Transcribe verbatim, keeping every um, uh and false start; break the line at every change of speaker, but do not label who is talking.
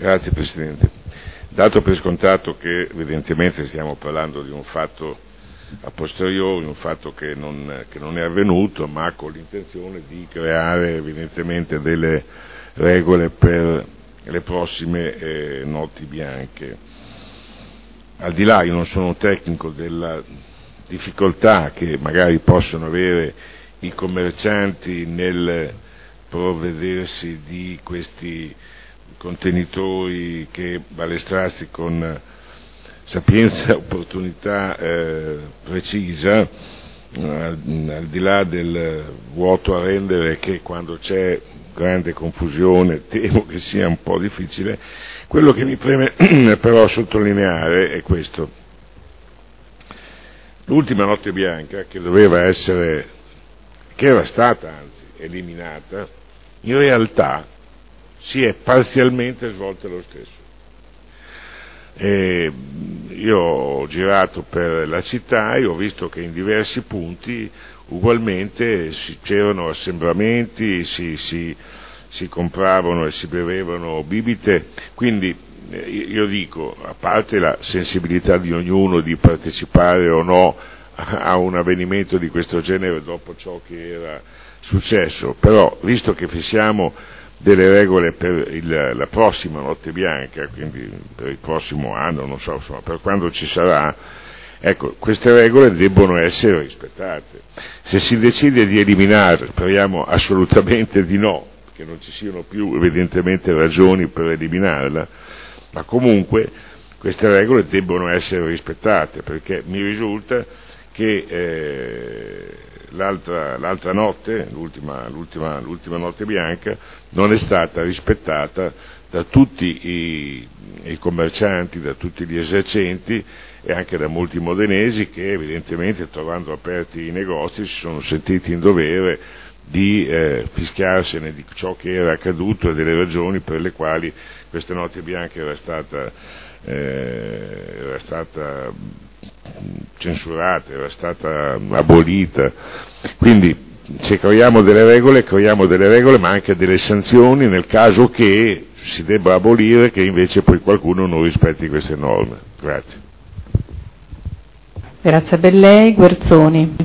Grazie Presidente. Dato per scontato che evidentemente stiamo parlando di un fatto a posteriori, un fatto che non, che non è avvenuto, ma con l'intenzione di creare evidentemente delle regole per le prossime eh, notti bianche. Al di là, io non sono un tecnico, della difficoltà che magari possono avere i commercianti nel provvedersi di questi contenitori che balestrarsi con sapienza e opportunità eh, precisa, eh, al di là del vuoto a rendere che quando c'è grande confusione temo che sia un po' difficile. Quello che mi preme però sottolineare è questo: l'ultima notte bianca, che doveva essere, che era stata anzi eliminata, in realtà si è parzialmente svolta lo stesso. E io ho girato per la città e ho visto che in diversi punti ugualmente c'erano assembramenti, si, si, si compravano e si bevevano bibite, quindi io dico, a parte la sensibilità di ognuno di partecipare o no a un avvenimento di questo genere dopo ciò che era successo, però visto che fissiamo delle regole per il, la prossima notte bianca, quindi per il prossimo anno, non so, insomma, per quando ci sarà, ecco, queste regole debbono essere rispettate. Se si decide di eliminare, speriamo assolutamente di no, che non ci siano più evidentemente ragioni per eliminarla, ma comunque queste regole debbono essere rispettate, perché mi risulta che eh, l'altra, l'altra notte, l'ultima, l'ultima, l'ultima notte bianca, non è stata rispettata da tutti i, i commercianti, da tutti gli esercenti e anche da molti modenesi che evidentemente, trovando aperti i negozi, si sono sentiti in dovere di eh, fischiarsene di ciò che era accaduto e delle ragioni per le quali questa notte bianca era stata, eh, era stata censurata, era stata abolita. Quindi se creiamo delle regole, creiamo delle regole ma anche delle sanzioni nel caso che si debba abolire, che invece poi qualcuno non rispetti queste norme. Grazie.
Grazie a lei. Guerzoni.